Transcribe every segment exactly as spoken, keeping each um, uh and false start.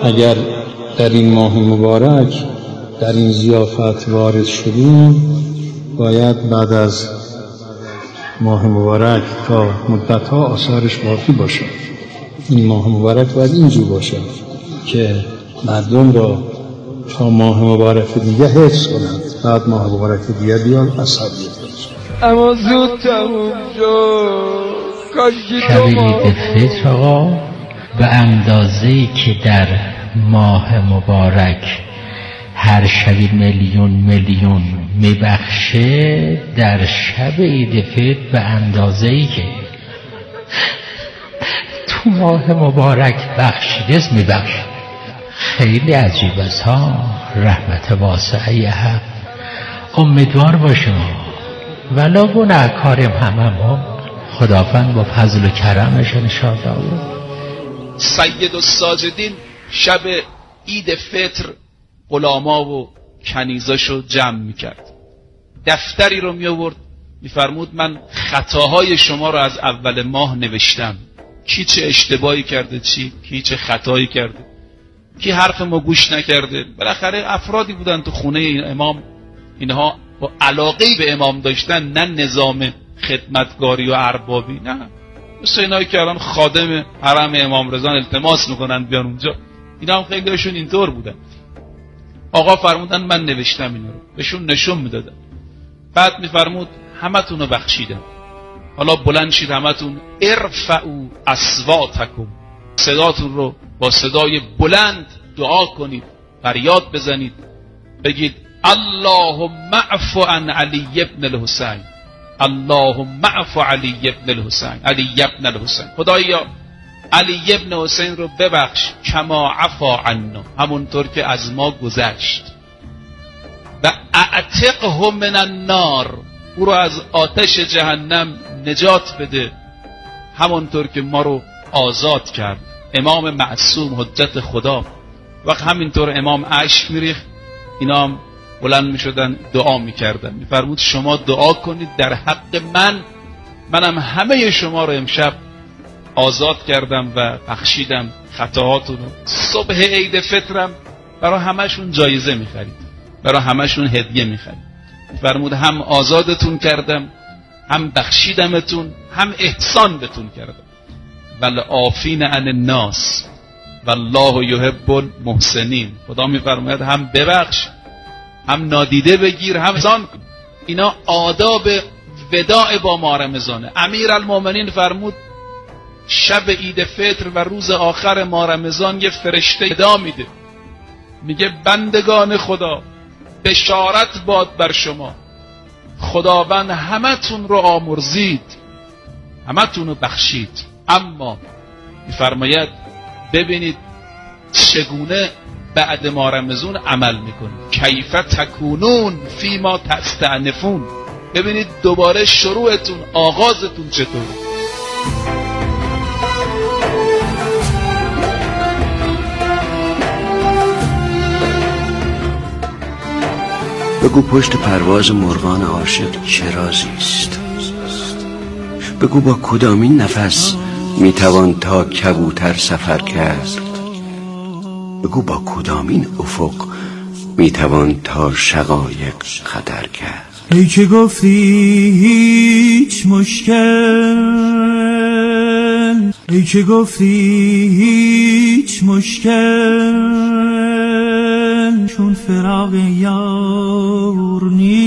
اگر در این ماه مبارک در این ضیافت وارد شدیم، باید بعد از ماه مبارک تا مدت‌ها آثارش باقی باشد. این ماه مبارک باید اینجور باشد که مردم را تا ماه مبارک دیگه حفظ کنند، بعد ماه مبارک دیگه بیان عصبیت باشد. اما زود تموم شد. شب عید فطر آقا به اندازه‌ای که در ماه مبارک هر شبی میلیون میلیون میبخشه، در شب عید فطر به اندازه‌ای که تو ماه مبارک بخشیدست میبخشه. خیلی عجیب است ها. رحمت واسعه حق. امیدوار باشیم ولا گناهکاریم هممون. خداوند با فضل و کرمش انشاءالله. سید الساجدین شب عید فطر غلاما و کنیزاشو جمع میکرد، دفتری رو میآورد، میفرمود من خطاهای شما رو از اول ماه نوشتم، کی چه اشتباهی کرده، چی کی چه خطایی کرده، کی حرف ما گوش نکرده. بالاخره افرادی بودن تو خونه این امام، اینها با علاقه‌ای به امام داشتن، نه نظام خدمتگاری و اربابی، نه مثل اینایی که الان خادم حرم امام رضا التماس میکنن بیان اونجا. اینا هم خیلیشون اینطور بودن. آقا فرمودن من نوشتم اینا رو، بهشون نشون میدادم. بعد میفرمود همتون رو بخشیدم، حالا بلند شید همتون، ارفعوا اصواتکم، صداتون رو با صدای بلند دعا کنید، فریاد بزنید، بگید اللهم اعف عن علی ابن الحسین، اللهم اعف علی ابن الحسین، علی ابن الحسین، خدایا علی ابن حسین رو ببخش، کما عفا عنا، همونطور که از ما گذشت، و اعتقه من النار، او رو از آتش جهنم نجات بده، همونطور که ما رو آزاد کرد. امام معصوم حجت خدا. وقت همینطور امام اشک میریخت، اینا هم بلند میشدن دعا میکردن، میفرمود شما دعا کنید در حق من، منم همه شما رو امشب آزاد کردم و بخشیدم خطاهاتون رو. صبح عید فطرم برای همشون جایزه میخرید، برای همشون هدیه میخرید. میفرمود هم آزادتون کردم، هم بخشیدمتون، هم احسان بهتون کردم. والعافین عن الناس والله یحب المحسنین. خدا میفرماید هم ببخش، هم نادیده بگیر، هم احسان کن. اینا آداب وداع با ماه رمضانه. امیرالمومنین فرمود شب عید فطر و روز آخر ماه رمضان یه فرشته وداع میده، میگه بندگان خدا بشارت باد بر شما، خداوند همتون رو آمرزید، همتون رو بخشید، اما میفرماید ببینید چگونه بعد ماه رمضان عمل میکنید، کیف تکونون فی ما تستأنفون، ببینید دوباره شروعتون، آغازتون چطوره. بگو پشت پرواز مرغان عاشق چه رازی است؟ بگو با کدامین نفس میتوان تا کبوتر سفر کرد؟ بگو با کدامین افق میتوان تا شقایق خطر کرد؟ ای که گفتی هیچ مشکل، ای که گفتی هیچ مشکل چون فراق یار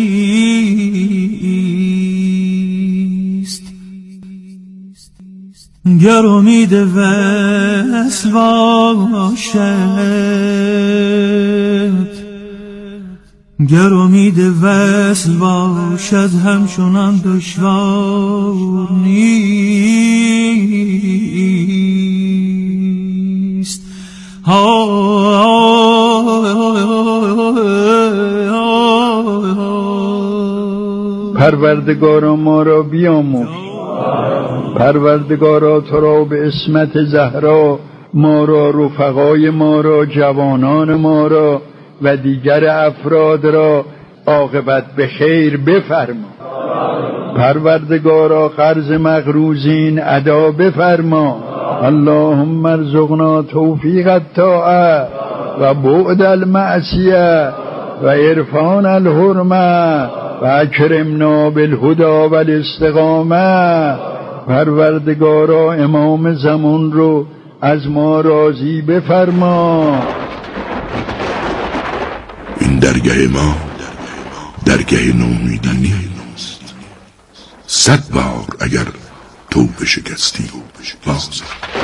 نیست، گر امید وصل باشد، گر امید وصل باشد همچنان دشوار نیست. پروردگارا ما را بیامرز، پروردگارا تو را به عصمت زهرا ما را، رفقای ما را، جوانان ما را و دیگر افراد را عاقبت به خیر بفرما. پروردگارا قرض مقروضین ادا بفرما، اللهم ارزقنا توفیق الطاعه و بعد المعصیه و عرفان الحرمه و اکرمنا بالهدى و الاستقامه. پروردگارا امام زمان رو از ما راضی بفرما. این درگاه ما درگاه نومیدی نیست. صد بار اگر توبه شکستی باز.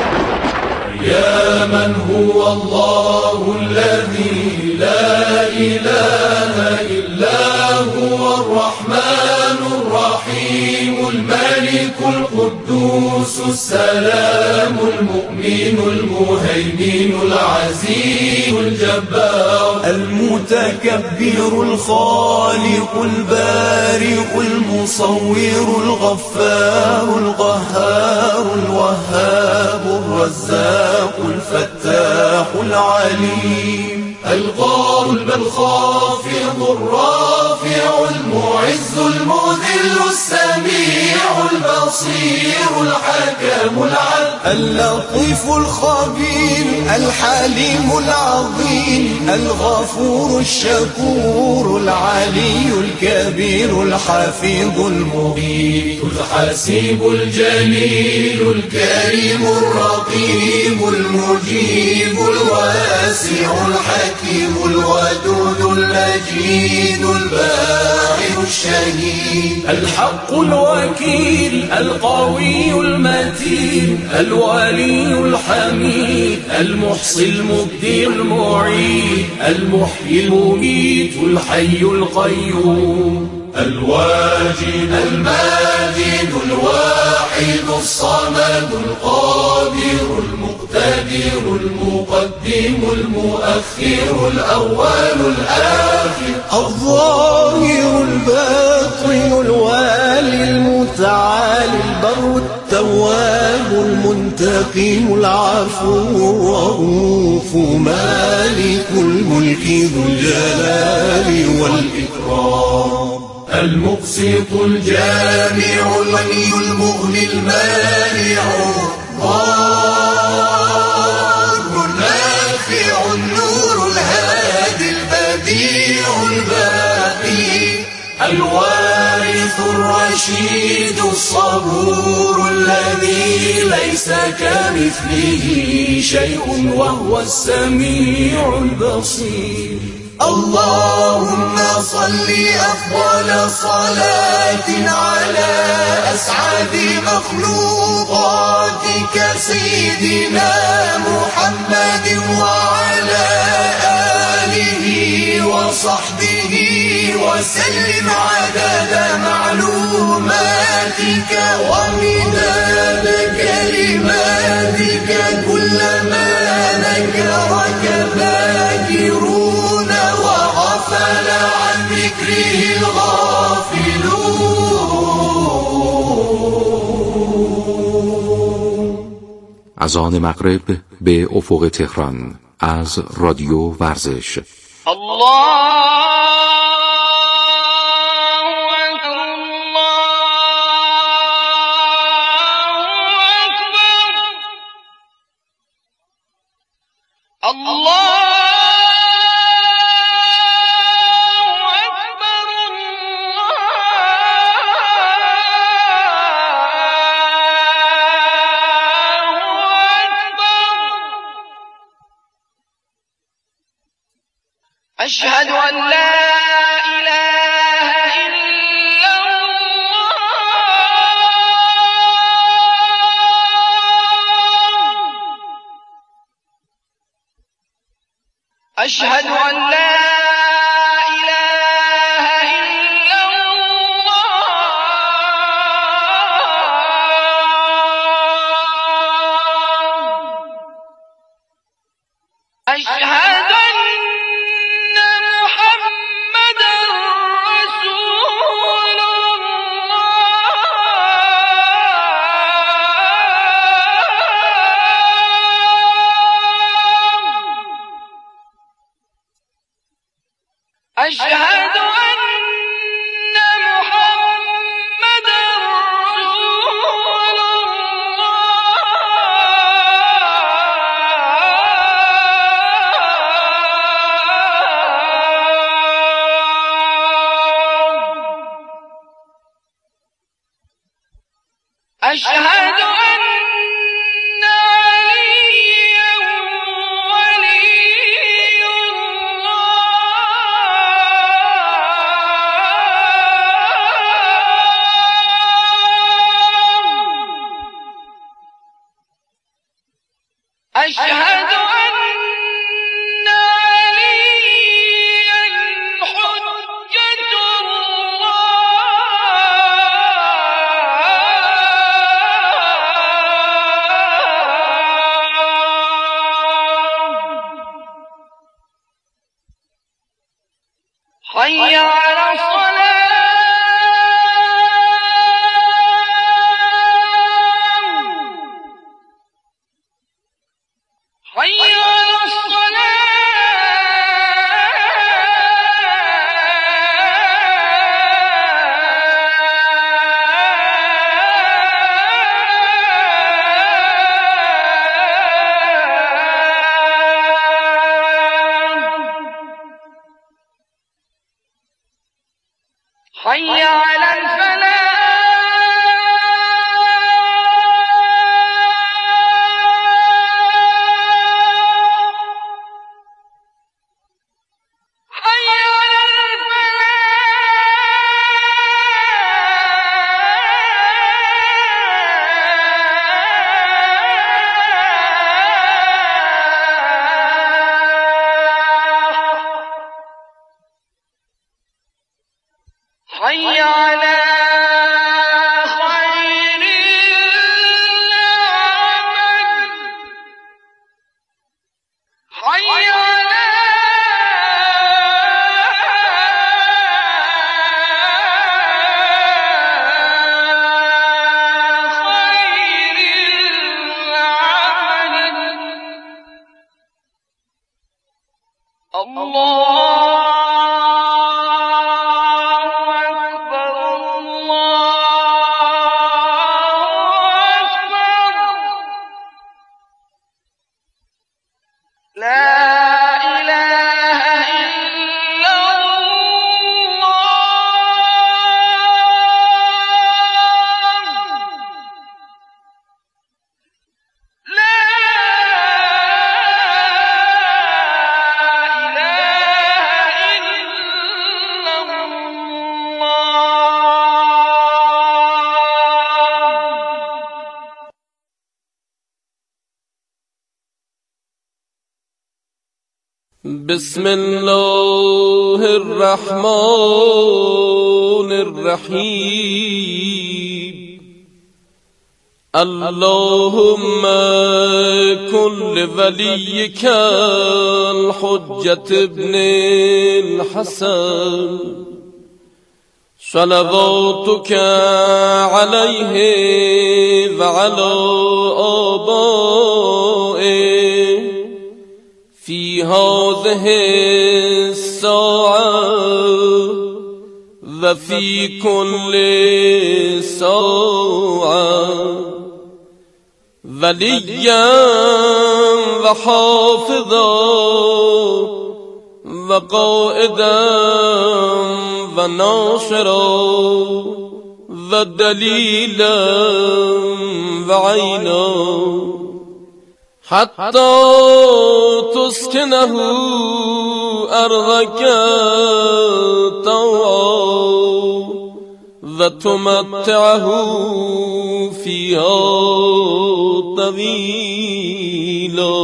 يا من هو الله الذي لا إله إلا هو الرحمن الرحيم الملك القدوس السلام المؤمن المهيمن العزيز الجبار المتكبر الخالق البارئ المصور الغفار القهار الوهاب الرزاق الفتاح العليم القارب الخافض الرافع المعز المذل السميع البصير الحكم العدل اللطيف الخبير الحليم العظيم الغفور الشكور العلي الكبير الحفيظ المغيث الحسيب الجليل الكريم الرقيب المجيب الواسع الحكيم الودود المجيد الباعث الشهيد الحق الوكيل القوي المتين الولي الحميد المحصي المبدي المعيد المحيي المميت الحي القيوم الواجد الماجد الواحد الصمد القادر المقتدر المقدم المؤخر الأول الآخر الظاهر الباطن الوالي المتعالي البر التواب المنتقم العفو الرؤوف مالك الملك ذو الجلال والإكرام المقسط الجامع الغني المغني المانع الضار النافع النور الهادي البديع الباقي الوارث الرشيد الصبور الذي ليس كمثله شيء وهو السميع البصير اللهم صل أفضل صلاة على أسعد مخلوقاتك سيدنا محمد وعلى آله وصحبه وسلم عدد معلوماتك ومداد كلماتك كلما ذكرك ذاكرون وغفل عن ذكره الغافلون. اذان مغرب به افق تهران از رادیو ورزش. الله أشهد أن لا إله إلا الله أشهد أن لا إله إلا الله أشهد أشهد أن محمدا رسول الله أشهد أن عليا حجة الله حي على الصلاة حي على حي على الفلاح حي على حي على خير العمل حي على خير العمل الله بسم الله الرحمن الرحیم اللهم كن لوليك الحجة ابن الحسن صلواتك عليه وعلى آبائه في هذه الساعة وفي كل ساعة وليا وحافظا وقائدا وناصرا ودليلا وعينا حتى تسكنه أرضك طوعا وتمتعه فيها طويلا.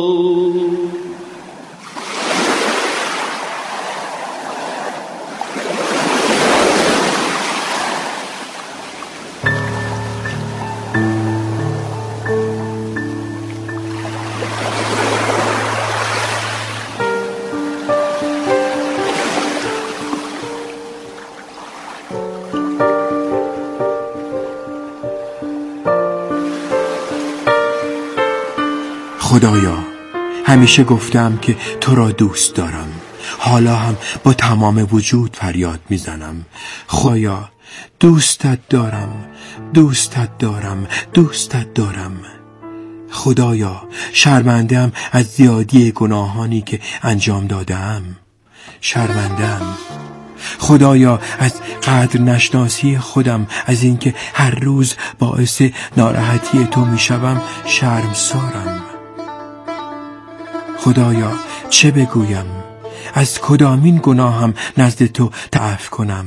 خدایا همیشه گفتم که تو را دوست دارم، حالا هم با تمام وجود فریاد میزنم خدایا دوستت دارم، دوستت دارم، دوستت دارم. خدایا شرمنده‌ام از زیادی گناهانی که انجام دادم، شرمنده‌ام خدایا از قدر نشناسی خودم، از اینکه هر روز باعث ناراحتی تو میشوم شرمسارم. خدایا چه بگویم؟ از کدامین گناهم نزد تو تعفو کنم؟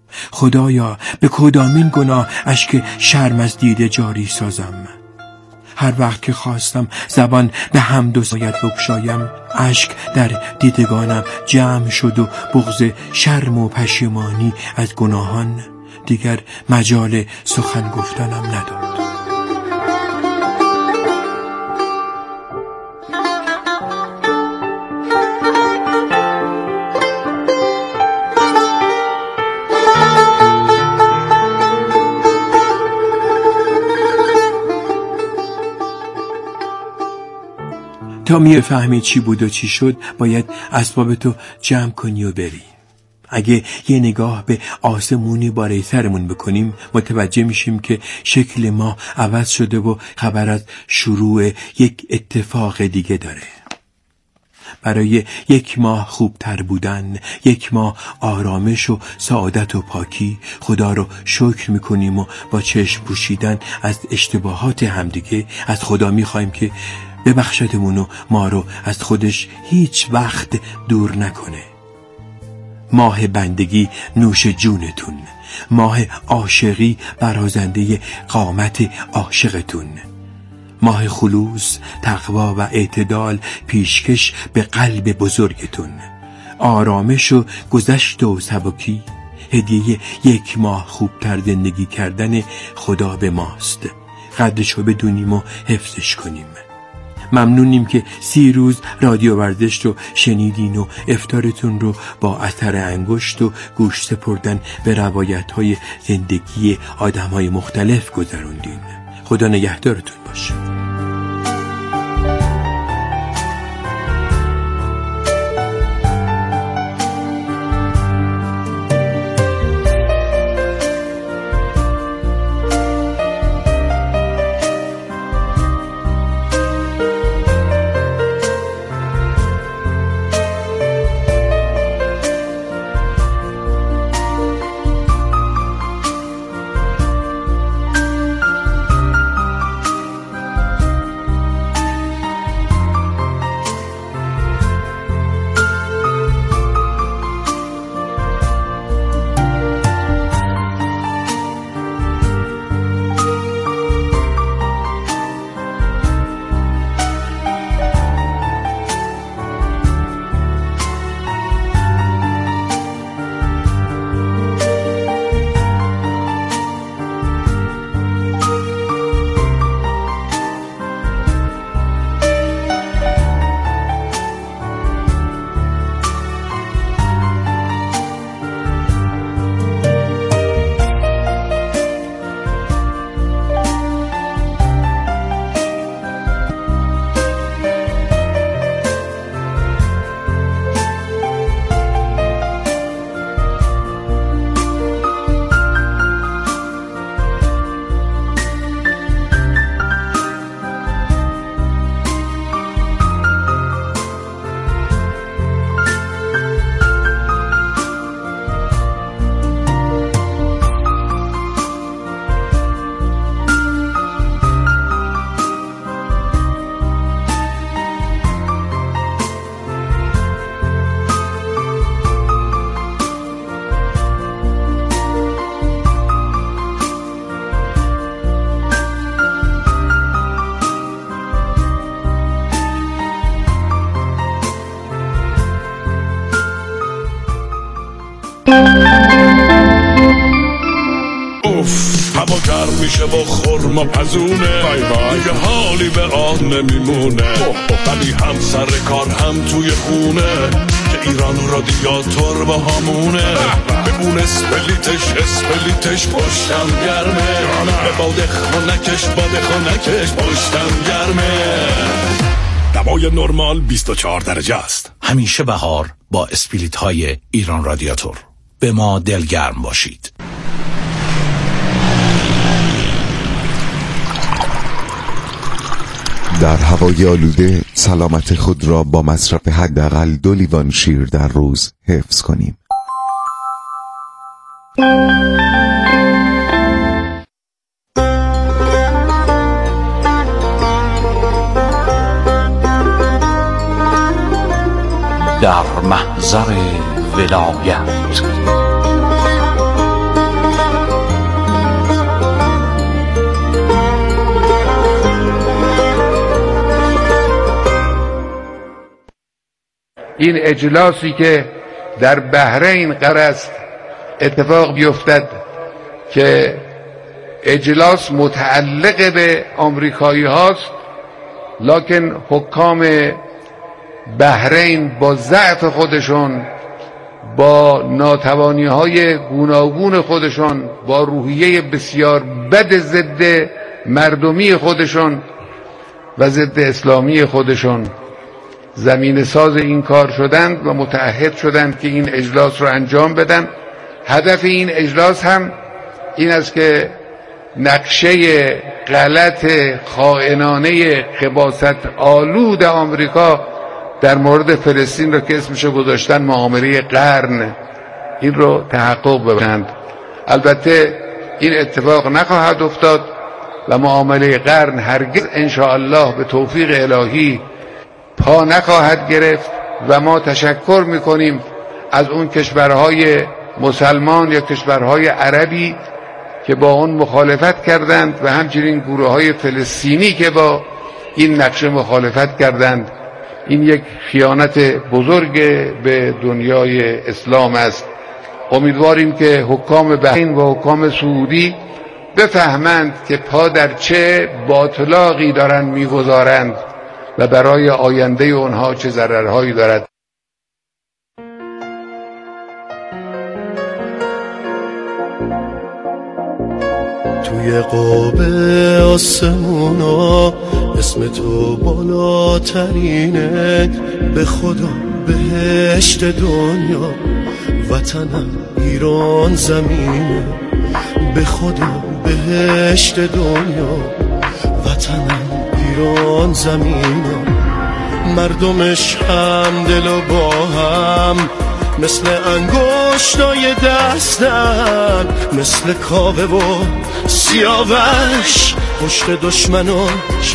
خدایا به کدامین گناه اشک شرم از دیده جاری سازم؟ هر وقت که خواستم زبان به حمد و ثنایت بگشایم، اشک در دیدگانم جمع شد و بغض شرم و پشیمانی از گناهان دیگر مجال سخن گفتنم نداد. تا میفهمی چی بود و چی شد باید اسبابتو جمع کنی و بری. اگه یه نگاه به آسمونی بالای سرمون بکنیم متوجه میشیم که شکل ما عوض شده و خبر از شروع یک اتفاق دیگه داره. برای یک ماه خوبتر بودن، یک ماه آرامش و سعادت و پاکی خدا رو شکر میکنیم و با چشم پوشیدن از اشتباهات همدیگه از خدا میخوایم که ببخشدمون و ما رو از خودش هیچ وقت دور نکنه. ماه بندگی نوش جونتون، ماه عاشقی برازنده قامت عاشقتون، ماه خلوص، تقوا و اعتدال پیشکش به قلب بزرگتون، آرامش و گذشت و سبکی هدیه یک ماه خوبتر زندگی کردن خدا به ماست. قدرشو بدونیم و حفظش کنیم. ممنونیم که سی روز رادیو ورزش رو شنیدین و افطارتون رو با اثر انگشت و گوش سپردن به روایت‌های زندگی آدم‌های مختلف گذروندین. خدا نگهدارتون باشه. اوف هوا گرم میشه با خورما پزونه دیگه حالی به آن نمیمونه ولی هم سر کار هم توی خونه که ایران رادیاتور با همونه ببون اسپلیتش اسپلیتش پشتم گرمه به باده خونکش باده خونکش پشتم گرمه. دوای نرمال بیست و چهار درجه است. همیشه بهار با اسپلیت های ایران رادیاتور. به ما دلگرم باشید. در هوای آلوده سلامت خود را با مصرف حداقل دو لیوان شیر در روز حفظ کنیم. در محضر ولایت این اجلاسی که در بحرین قرار است اتفاق بیفتد که اجلاس متعلق به آمریکایی هاست، لکن حکام بحرین با ضعف خودشون، با ناتوانی های گوناگون خودشون، با روحیه بسیار بد ضد مردمی خودشون و ضد اسلامی خودشون زمین ساز این کار شدند و متعهد شدند که این اجلاس رو انجام بدن. هدف این اجلاس هم این است که نقشه غلط خائنانه خباثت آلود آمریکا در مورد فلسطین رو که اسمشو گذاشتن معامله قرن، این رو تحقق ببرند. البته این اتفاق نخواهد افتاد و معامله قرن هرگز انشاءالله به توفیق الهی پا نخواهد گرفت و ما تشکر میکنیم از اون کشورهای مسلمان یا کشورهای عربی که با اون مخالفت کردند و همچنین گروه های فلسطینی که با این نقشه مخالفت کردند. این یک خیانت بزرگ به دنیای اسلام است. امیدواریم که حکام بحرین و حکام سعودی بفهمند که پا در چه باطلاقی دارند میگذارند و برای آینده اونها چه ضررهایی دارد. توی قاب آسمونا اسم تو بالاترینه، به خدا بهشت دنیا وطنم ایران زمینه، به خدا بهشت دنیا وطنم ایران زمینه، مردمش هم دل و با هم مثل انگشتای دستن، مثل کاوه و سیاوش پشت دشمنو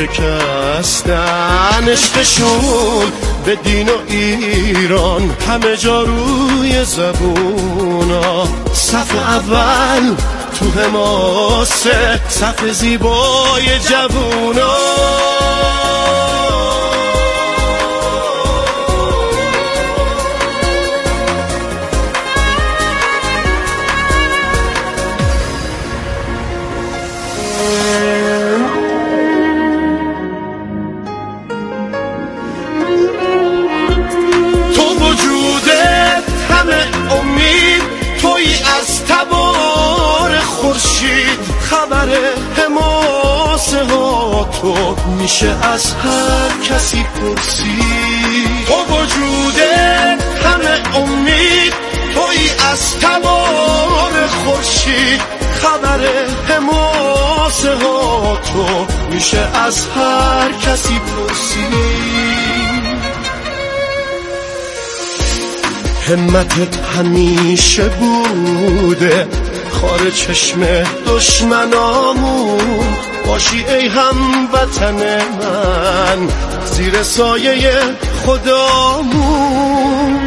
شکستن، عشقشون به دین و ایران همه جا روی زبونا، صف اول تو حماسه صف زیبای جوونا. خبر حماسه ها تو میشه از هر کسی پرسید، تو وجودت همه امید، توی از تبار خورشید، خبر حماسه ها تو میشه از هر کسی پرسید. همتت همیشه بوده خار چشم دشمنامون، باشی ای هموطن من زیر سایه خدامون.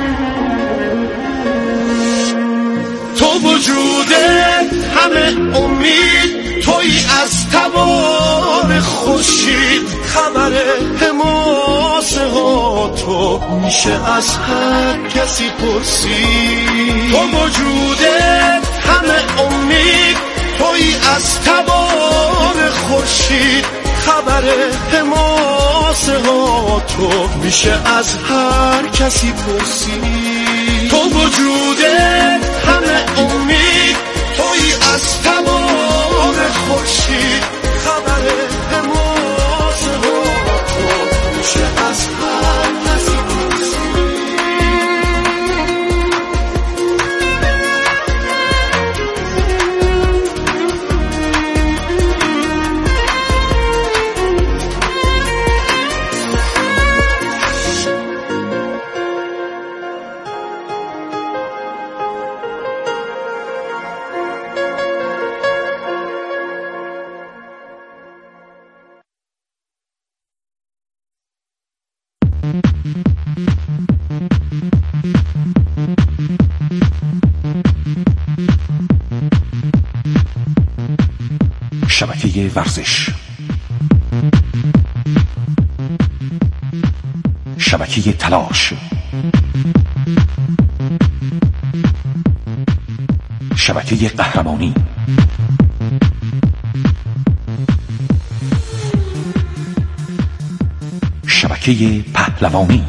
تو وجودت همه امید، توی از تبار خورشید، خبر حماسه ها تو میشه از هر کسی پرسید. تو وجودت همه امید، توی از تبار خورشید، خبر حماسه ها تو میشه از هر کسی پرسید. تو وجودت همه امید، توی از تبار خورشید، خبر حماسه ها تو میشه از هر کسی پرسید. شبکه ورزش، شبکه تلاش، شبکه قهرمانی، شبکه پهلوانی،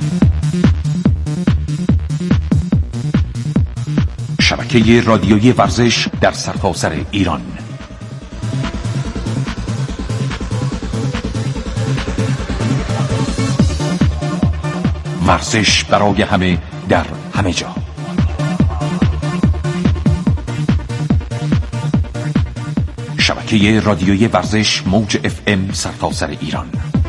شبکه رادیویی ورزش در سرتاسر ایران. ورزش برای همه در همه جا. شبکه رادیویی ورزش موج اف ام سرتاسر ایران.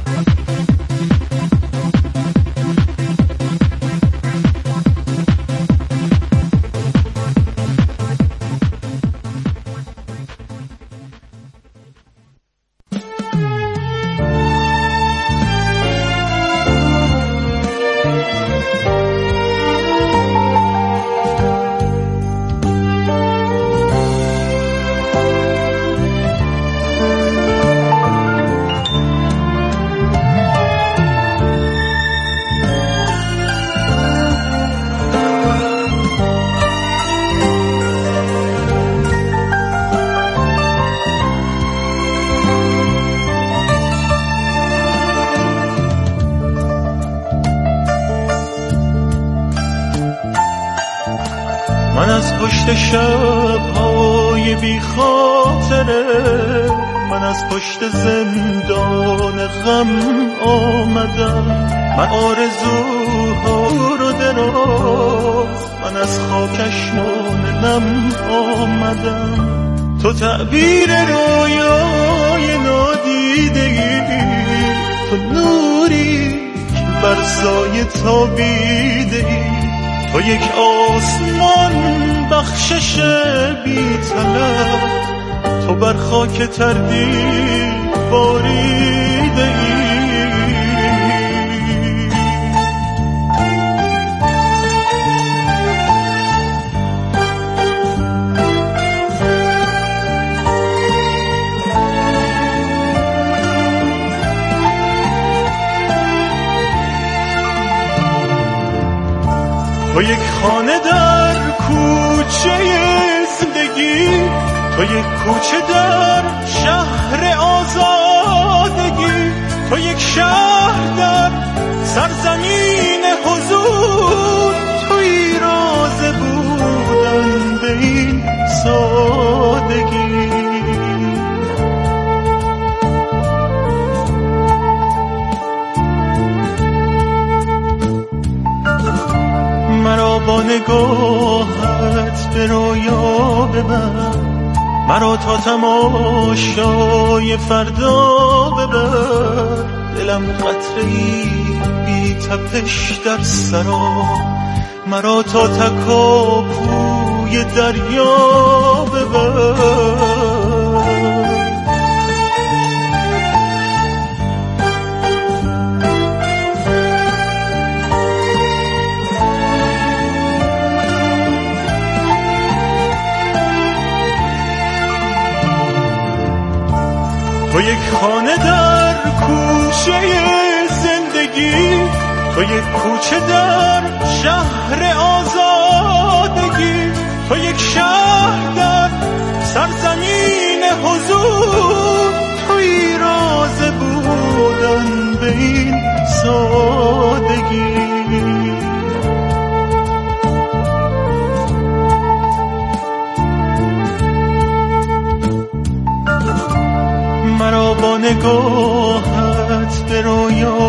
من از پشت شب‌های بی خاطره، من از پشت زندان غم آمدم، من آرزوها رو دراز، من از خاکش مانم آمدم. تو تعبیر رویای نادیده‌ای، تو نوری که بر سایه تابیده‌ای، تو یک آسمان بخشش بی طلب، تو بر خاک تردید باریده ای. تو یک خانه در کوچه زندگی، تو یک کوچه در شهر آزادگی، تو یک شهر در سرزمین حضور، توی راز بودن به این سادگی. مرا با نگاهت به رویا ببر، مرا تا تماشای فردا ببر، دلم قطره‌ای بی تپش در سرا، مرا تا تکاپوی دریا ببر. تو یک خانه در کوچه زندگی، تو یک کوچه در شهر آزادگی، تو یک شهر در سرزمین حضور، توی راز بودن به این سادگی. مرا با نگاهت به رویا